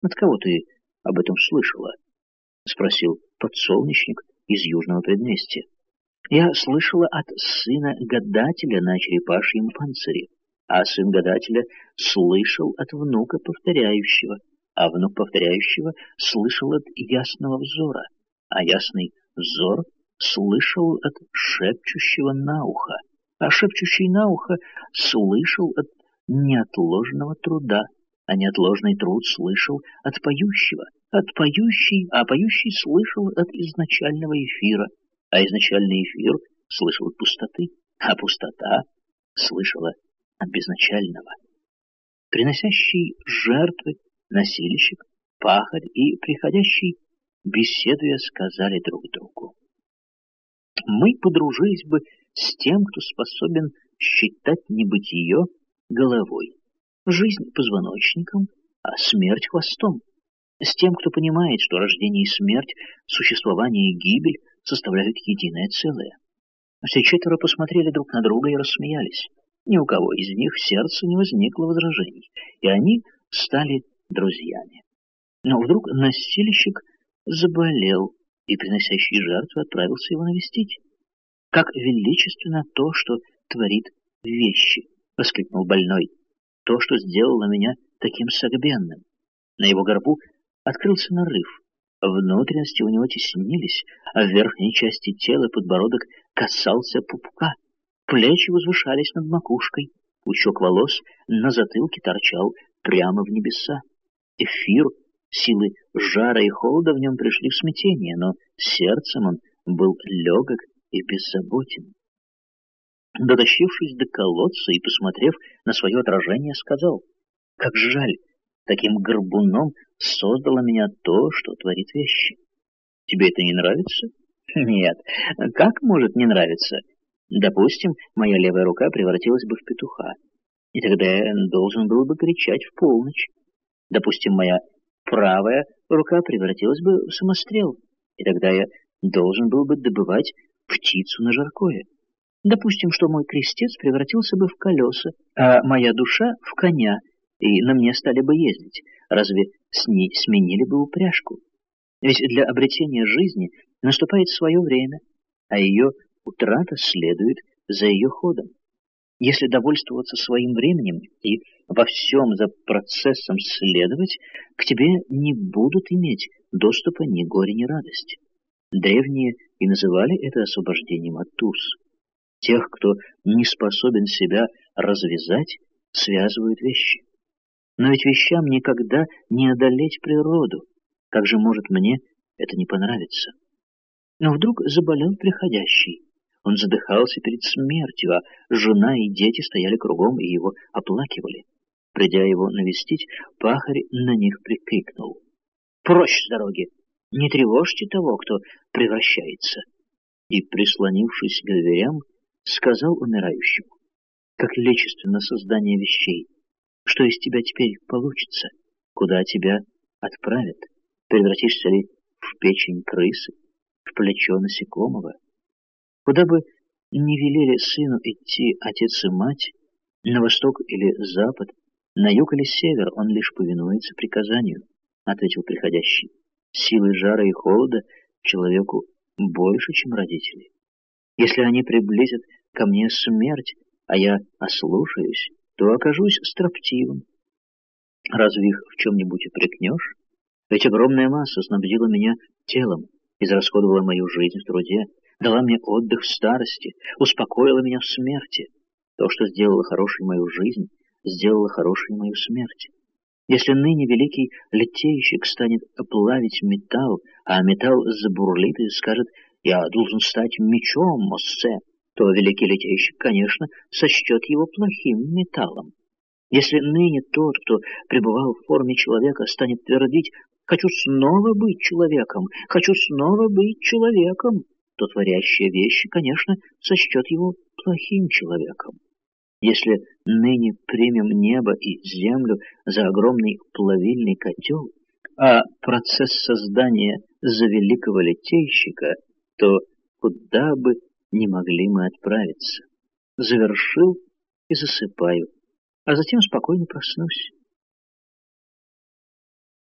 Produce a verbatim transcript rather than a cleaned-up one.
От кого ты об этом слышала? — спросил подсолнечник из южного предместья. — Я слышала от сына гадателя на черепашьем панцире, а сын гадателя слышал от внука повторяющего, а внук повторяющего слышал от ясного взора, а ясный взор слышал от шепчущего на ухо, а шепчущий на ухо слышал от неотложного труда, а неотложный труд слышал от поющего, от поющий, а поющий слышал от изначального эфира, а изначальный эфир слышал от пустоты, а пустота слышала от безначального. Приносящий жертвы носильщик, пахарь и приходящий, беседуя, сказали друг другу: мы подружились бы с тем, кто способен считать небытие головой, жизнь позвоночником, а смерть хвостом, с тем, кто понимает, что рождение и смерть, существование и гибель составляют единое целое. Все четверо посмотрели друг на друга и рассмеялись. Ни у кого из них в сердце не возникло возражений, и они стали друзьями. Но вдруг носильщик заболел, и приносящий жертву отправился его навестить. «Как величественно то, что творит вещи!» — воскликнул больной. «То, что сделало меня таким согбенным». На его горбу открылся нарыв. Внутренности у него теснились, а в верхней части тела подбородок касался пупка. Плечи возвышались над макушкой, пучок волос на затылке торчал прямо в небеса. Эфир, силы жара и холода в нем пришли в смятение, но сердцем он был легок и беззаботен. Дотащившись до колодца и посмотрев на свое отражение, сказал: «Как жаль, таким горбуном создало меня то, что творит вещи. Тебе это не нравится?» «Нет, как может не нравиться? Допустим, моя левая рука превратилась бы в петуха, и тогда я должен был бы кричать в полночь. Допустим, моя правая рука превратилась бы в самострел, и тогда я должен был бы добывать птицу на жаркое. Допустим, что мой крестец превратился бы в колеса, а моя душа — в коня, и на мне стали бы ездить. Разве с ней сменили бы упряжку? Ведь для обретения жизни наступает свое время, а ее утрата следует за ее ходом. Если довольствоваться своим временем и во всем за процессом следовать, к тебе не будут иметь доступа ни горе, ни радость. Древние и называли это освобождением от уз. Тех, кто не способен себя развязать, связывают вещи. Но ведь вещам никогда не одолеть природу. Как же может мне это не понравиться? Но вдруг заболел приходящий. Он задыхался перед смертью, а жена и дети стояли кругом и его оплакивали. Придя его навестить, пахарь на них прикрикнул: «Прочь с дороги! Не тревожьте того, кто превращается!» И, прислонившись к дверям, сказал умирающему: «Как величественно создание вещей! Что из тебя теперь получится? Куда тебя отправят? Превратишься ли в печень крысы, в плечо насекомого? Куда бы ни велели сыну идти отец и мать, на восток или запад, на юг или север, он лишь повинуется приказанию», — ответил приходящий. «Силы жара и холода человеку больше, чем родители. Если они приблизят ко мне смерть, а я ослушаюсь, то окажусь строптивым. Разве их в чем-нибудь упрекнешь? Ведь огромная масса снабдила меня телом, израсходовала мою жизнь в труде, дала мне отдых в старости, успокоила меня в смерти. То, что сделало хорошей мою жизнь, сделало хорошей мою смерть. Если ныне великий литейщик станет плавить металл, а металл забурлит и скажет: «Я должен стать мечом, Моссе», то великий литейщик, конечно, сочтет его плохим металлом. Если ныне тот, кто пребывал в форме человека, станет твердить: «Хочу снова быть человеком, хочу снова быть человеком», то творящая вещи, конечно, сочтет его плохим человеком. Если ныне примем небо и землю за огромный плавильный котел, а процесс создания за великого литейщика, то куда бы не могли мы отправиться. Завершил и засыпаю, а затем спокойно проснусь.